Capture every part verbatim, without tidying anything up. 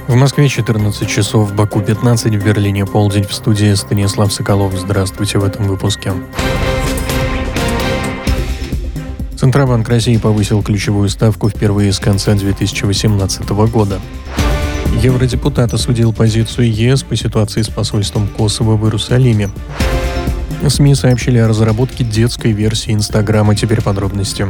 В Москве четырнадцать часов, в Баку пятнадцать, в Берлине полдень. В студии Станислав Соколов. Здравствуйте в этом выпуске. Центробанк России повысил ключевую ставку впервые с конца две тысячи восемнадцатого года. Евродепутат осудил позицию ЕС по ситуации с посольством Косово в Иерусалиме. СМИ сообщили о разработке детской версии Инстаграма. Теперь подробности.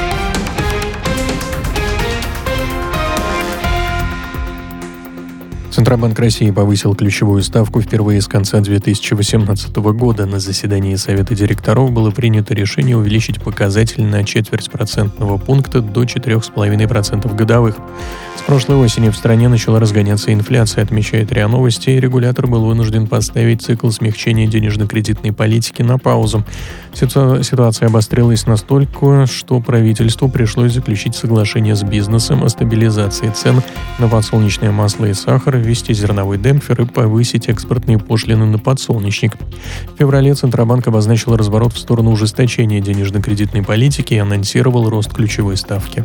Центробанк России повысил ключевую ставку впервые с конца две тысячи восемнадцатого года. На заседании Совета директоров было принято решение увеличить показатель на четверть процентного пункта до четыре целых пять десятых процента годовых. С прошлой осени в стране начала разгоняться инфляция, отмечает РИА Новости, и регулятор был вынужден поставить цикл смягчения денежно-кредитной политики на паузу. Ситу- ситуация обострилась настолько, что правительству пришлось заключить соглашение с бизнесом о стабилизации цен на подсолнечное масло и сахар, ввести зерновой демпфер и повысить экспортные пошлины на подсолнечник. В феврале Центробанк обозначил разворот в сторону ужесточения денежно-кредитной политики и анонсировал рост ключевой ставки.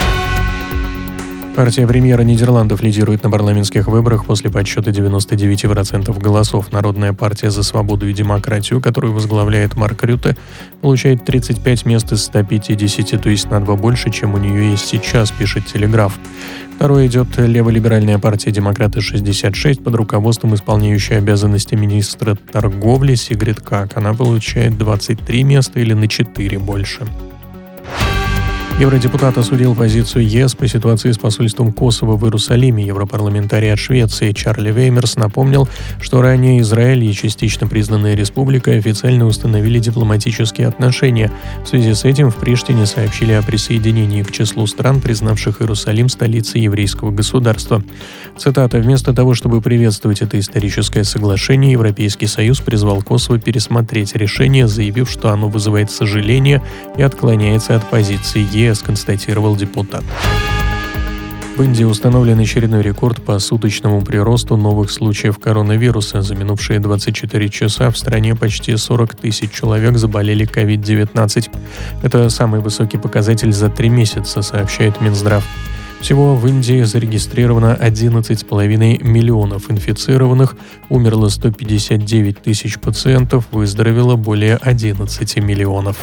Партия премьера Нидерландов лидирует на парламентских выборах после подсчета девяносто девять процентов голосов. Народная партия за свободу и демократию, которую возглавляет Марк Рютте, получает тридцать пять мест из ста пятидесяти, то есть на два больше, чем у нее есть сейчас, пишет Телеграф. Второй идет леволиберальная партия «Демократы» шестьдесят шесть под руководством исполняющей обязанности министра торговли Сигрид Как. Она получает двадцать три места или на четыре больше. Евродепутат осудил позицию ЕС по ситуации с посольством Косово в Иерусалиме. Европарламентарий от Швеции Чарли Веймерс напомнил, что ранее Израиль и частично признанная республика официально установили дипломатические отношения. В связи с этим в Приштине сообщили о присоединении к числу стран, признавших Иерусалим столицей еврейского государства. Цитата: «Вместо того, чтобы приветствовать это историческое соглашение, Европейский Союз призвал Косово пересмотреть решение, заявив, что оно вызывает сожаление и отклоняется от позиции ЕС», констатировал депутат. В Индии установлен очередной рекорд по суточному приросту новых случаев коронавируса. За минувшие двадцать четыре часа в стране почти сорок тысяч человек заболели ковид девятнадцать. Это самый высокий показатель за три месяца, сообщает Минздрав. Всего в Индии зарегистрировано одиннадцать целых пять десятых миллионов инфицированных, умерло сто пятьдесят девять тысяч пациентов, выздоровело более одиннадцать миллионов.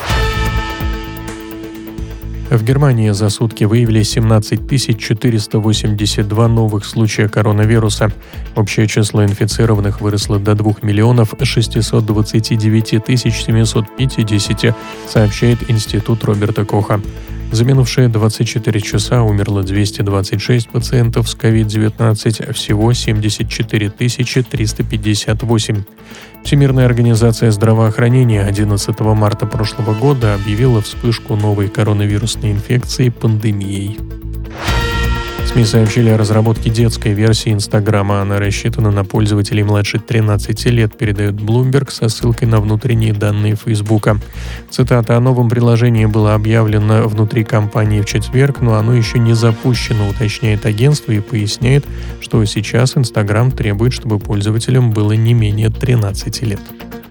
В Германии за сутки выявили семнадцать тысяч четыреста восемьдесят два новых случая коронавируса. Общее число инфицированных выросло до двух миллионов шестисот двадцати девяти тысяч семисот пятидесяти, сообщает Институт Роберта Коха. За минувшие двадцать четыре часа умерло двести двадцать шесть пациентов с ковид девятнадцать, всего семьдесят четыре тысячи триста пятьдесят восемь. Всемирная организация здравоохранения одиннадцатого марта прошлого года объявила вспышку новой коронавирусной инфекции пандемией. СМИ сообщили о разработке детской версии Инстаграма. Она рассчитана на пользователей младше тринадцати лет, передает Bloomberg со ссылкой на внутренние данные Фейсбука. Цитата: «О новом приложении было объявлено внутри компании в четверг, но оно еще не запущено», уточняет агентство и поясняет, что сейчас Инстаграм требует, чтобы пользователям было не менее тринадцати лет.